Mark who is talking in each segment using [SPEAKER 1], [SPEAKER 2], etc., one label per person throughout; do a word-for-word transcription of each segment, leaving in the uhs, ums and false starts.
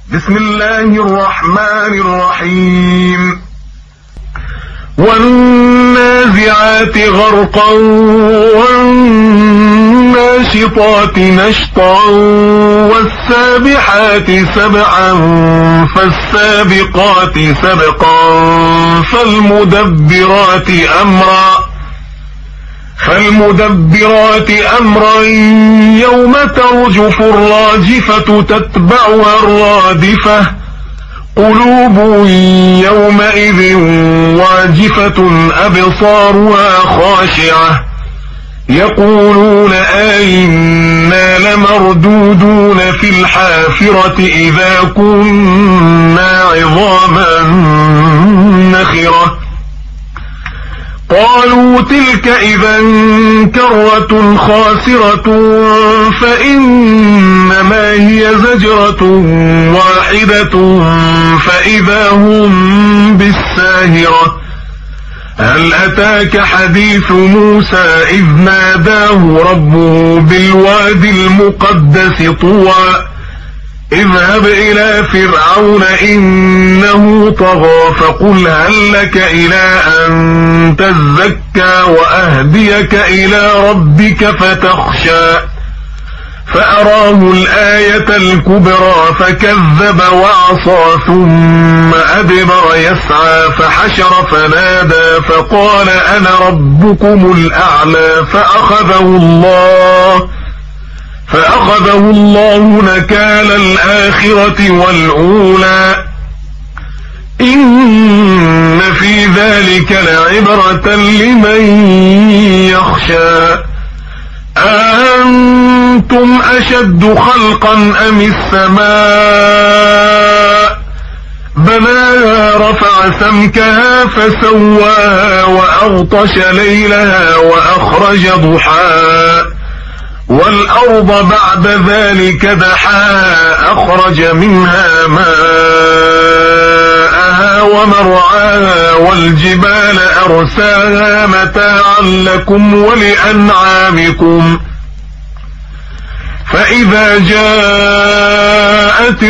[SPEAKER 1] بسم الله الرحمن الرحيم. والنازعات غرقا والناشطات نشطا والسابحات سبعا فالسابقات سبقا فالمدبرات أمرا فالمدبرات أمرا يوم ترجف الراجفة تتبعها الرادفة قلوب يومئذ واجفة أبصارها خاشعة يقولون أئنا لمردودون في الحافرة إذا كنا عظاما نخرة قالوا تلك إذا كرة خاسرة فإنما هي زجرة واحدة فإذا هم بالساهرة هل أتاك حديث موسى إذ ناداه ربه بالوادي المقدس طوى اذهب إلى فرعون إنه طغى فقل هل لك إلى أن تزكى وأهديك إلى ربك فتخشى فأراه الآية الكبرى فكذب وعصى ثم أدبر يسعى فحشر فنادى فقال أنا ربكم الأعلى فأخذه الله فأخذه الله نكال الآخرة والأولى إن في ذلك لعبرة لمن يخشى أأنتم أشد خلقا أم السماء بناها رفع سمكها فسواها وأغطش ليلها وأخرج ضحاها والأرض بعد ذلك دحاها أخرج منها ماءها ومرعاها والجبال أرساها متاعا لكم ولأنعامكم فإذا جاءت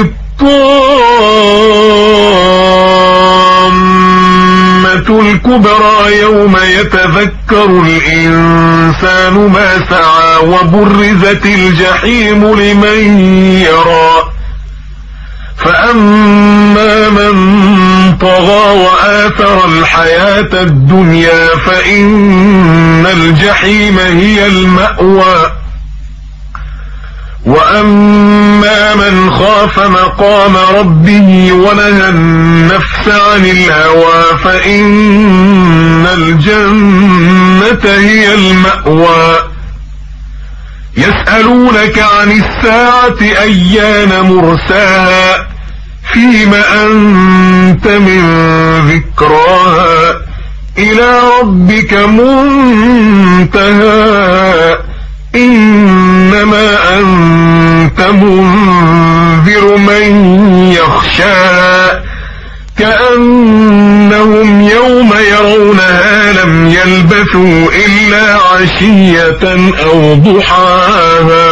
[SPEAKER 1] الطامة الكبرى يوم يتذكر الإنسان ما سعى وبرزت الجحيم لمن يرى فأما من طغى وآثر الحياة الدنيا فإن الجحيم هي المأوى وأما من خاف مقام ربه ونهى النفس عن الهوى فإن الجنة هي المأوى يسألونك عن الساعة أيان مرساها فيم أنت من ذكراها إلى ربك منتهى إنما أنت منذر من يخشى كأنهم يوم يرونها لم يلبثوا إلا عشية أو ضحاها